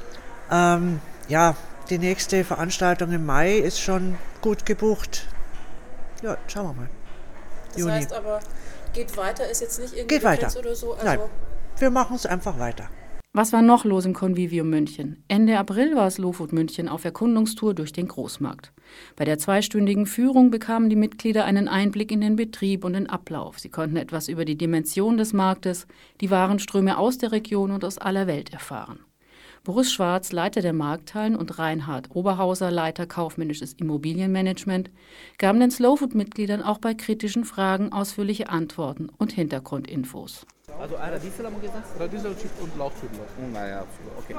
Die nächste Veranstaltung im Mai ist schon gut gebucht. Ja, schauen wir mal. Das Juni. heißt aber, geht weiter, ist jetzt nicht irgendwie Geht weiter. oder so? Also Nein, wir machen es einfach weiter. Was war noch los im Convivium München? Ende April war Slowfood München auf Erkundungstour durch den Großmarkt. Bei der 2-stündigen Führung bekamen die Mitglieder einen Einblick in den Betrieb und den Ablauf. Sie konnten etwas über die Dimension des Marktes, die Warenströme aus der Region und aus aller Welt erfahren. Boris Schwarz, Leiter der Markthallen, und Reinhard Oberhauser, Leiter kaufmännisches Immobilienmanagement, gaben den Slowfood-Mitgliedern auch bei kritischen Fragen ausführliche Antworten und Hintergrundinfos. Also Radiesel haben wir gesagt? Radiesel und Lauchzwiebeln. Naja, okay.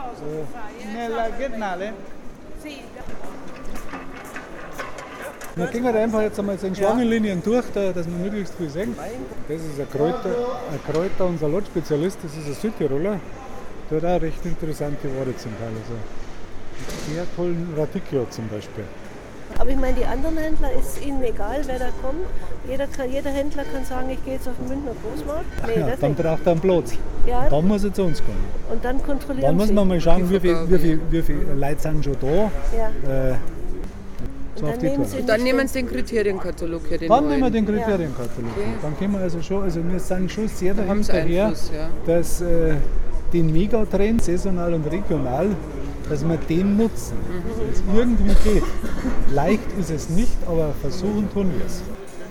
Wir gehen halt einfach jetzt einmal so in Schlangenlinien durch, dass wir möglichst viel sehen. Das ist ein Kräuter- und Salatspezialist, das ist ein Südtiroler. Der hat auch recht interessante Ware zum Teil. Also sehr tollen Radicchio zum Beispiel. Aber ich meine, die anderen Händler ist ihnen egal, wer da kommt. Jeder Händler kann sagen, ich gehe jetzt auf den Münchner Großmarkt. Nee, ja, dann braucht er einen Platz. Ja. Dann muss er zu uns kommen. Und dann kontrollieren Dann muss man mal schauen, wie viele Leute sind schon da. Ja. So dann nehmen Sie den Kriterienkatalog hier. Dann nehmen wir den Kriterienkatalog. Okay. Dann können wir also wir sind schon sehr dahinterher, dass den Megatrend, saisonal und regional, dass wir den nutzen, wenn es irgendwie geht. Leicht ist es nicht, aber versuchen tun wir es.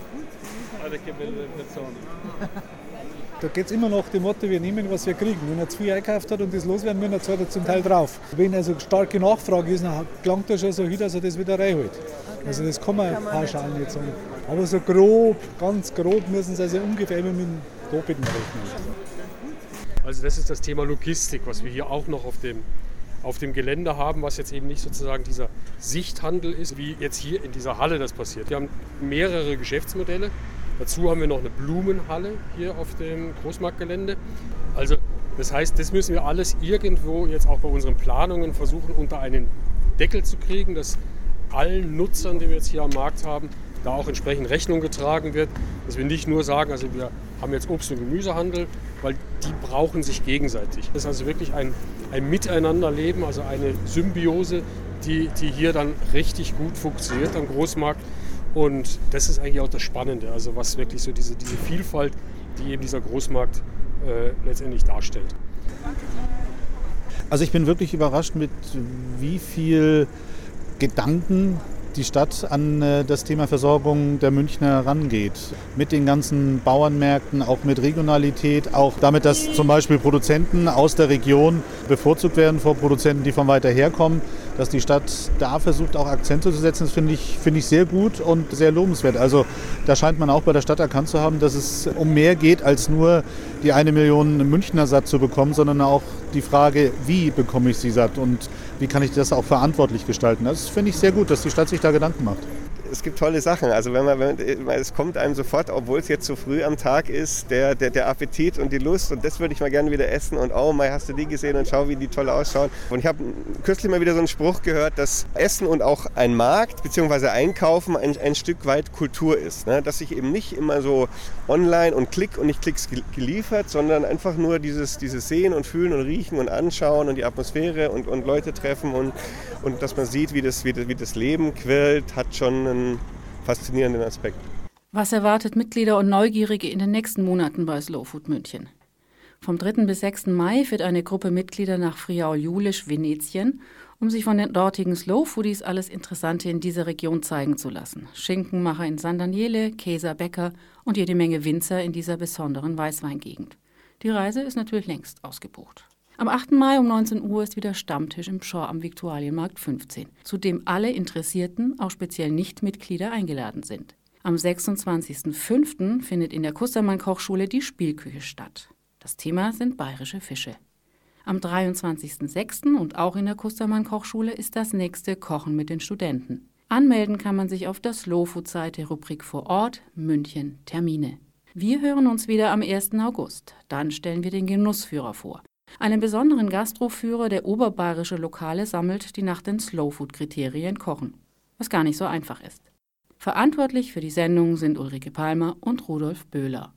Da geht es immer nach dem Motto, wir nehmen, was wir kriegen. Wenn er zu viel eingekauft hat und das loswerden will, dann zahlt er zum Teil drauf. Wenn also starke Nachfrage ist, dann gelangt er schon so hin, dass er das wieder reinholt. Okay. Also das kann man pauschal nicht sagen. Aber so grob, ganz grob müssen sie also ungefähr immer mit dem Doppelten rechnen. Also das ist das Thema Logistik, was wir hier auch noch auf dem Gelände haben, was jetzt eben nicht sozusagen dieser Sichthandel ist, wie jetzt hier in dieser Halle das passiert. Wir haben mehrere Geschäftsmodelle. Dazu haben wir noch eine Blumenhalle hier auf dem Großmarktgelände. Also das heißt, das müssen wir alles irgendwo jetzt auch bei unseren Planungen versuchen, unter einen Deckel zu kriegen, dass allen Nutzern, die wir jetzt hier am Markt haben, da auch entsprechend Rechnung getragen wird. Dass wir nicht nur sagen, also wir haben jetzt Obst- und Gemüsehandel, weil die brauchen sich gegenseitig. Das ist also wirklich ein Miteinanderleben, also eine Symbiose, die hier dann richtig gut funktioniert am Großmarkt. Und das ist eigentlich auch das Spannende, also was wirklich so diese Vielfalt, die eben dieser Großmarkt letztendlich darstellt. Also ich bin wirklich überrascht, mit wie viel Gedanken die Stadt an das Thema Versorgung der Münchner rangeht. Mit den ganzen Bauernmärkten, auch mit Regionalität, auch damit, dass zum Beispiel Produzenten aus der Region bevorzugt werden vor Produzenten, die von weiter herkommen. dass die Stadt da versucht, auch Akzente zu setzen, das finde ich sehr gut und sehr lobenswert. Also da scheint man auch bei der Stadt erkannt zu haben, dass es um mehr geht, als nur die 1 Million Münchner satt zu bekommen, sondern auch die Frage, wie bekomme ich sie satt und wie kann ich das auch verantwortlich gestalten. Das finde ich sehr gut, dass die Stadt sich da Gedanken macht. Es gibt tolle Sachen. Also es kommt einem sofort, obwohl es jetzt so früh am Tag ist, der Appetit und die Lust und das würde ich mal gerne wieder essen und oh, mal hast du die gesehen und schau, wie die toll ausschauen. Und ich habe kürzlich mal wieder so einen Spruch gehört, dass Essen und auch ein Markt bzw. Einkaufen ein Stück weit Kultur ist. Ne? Dass sich eben nicht immer so online und Klick und nicht Klicks geliefert, sondern einfach nur dieses Sehen und Fühlen und Riechen und Anschauen und die Atmosphäre und Leute treffen und dass man sieht, wie das Leben quillt, hat schon einen faszinierenden Aspekt. Was erwartet Mitglieder und Neugierige in den nächsten Monaten bei Slow Food München? Vom 3. bis 6. Mai führt eine Gruppe Mitglieder nach Friaul-Julisch, Venetien, um sich von den dortigen Slow Foodies alles Interessante in dieser Region zeigen zu lassen. Schinkenmacher in San Daniele, Käser, Bäcker und jede Menge Winzer in dieser besonderen Weißweingegend. Die Reise ist natürlich längst ausgebucht. Am 8. Mai um 19 Uhr ist wieder Stammtisch im Pschorr am Viktualienmarkt 15, zu dem alle Interessierten, auch speziell Nichtmitglieder, eingeladen sind. Am 26.05. findet in der Kustermann-Kochschule die Spielküche statt. Das Thema sind bayerische Fische. Am 23.06. und auch in der Kustermann-Kochschule ist das nächste Kochen mit den Studenten. Anmelden kann man sich auf der Slow-Food-Seite Rubrik vor Ort, München, Termine. Wir hören uns wieder am 1. August. Dann stellen wir den Genussführer vor. Einen besonderen Gastroführer, der oberbayerische Lokale sammelt, die nach den Slow-Food-Kriterien kochen. Was gar nicht so einfach ist. Verantwortlich für die Sendung sind Ulrike Palmer und Rudolf Böhler.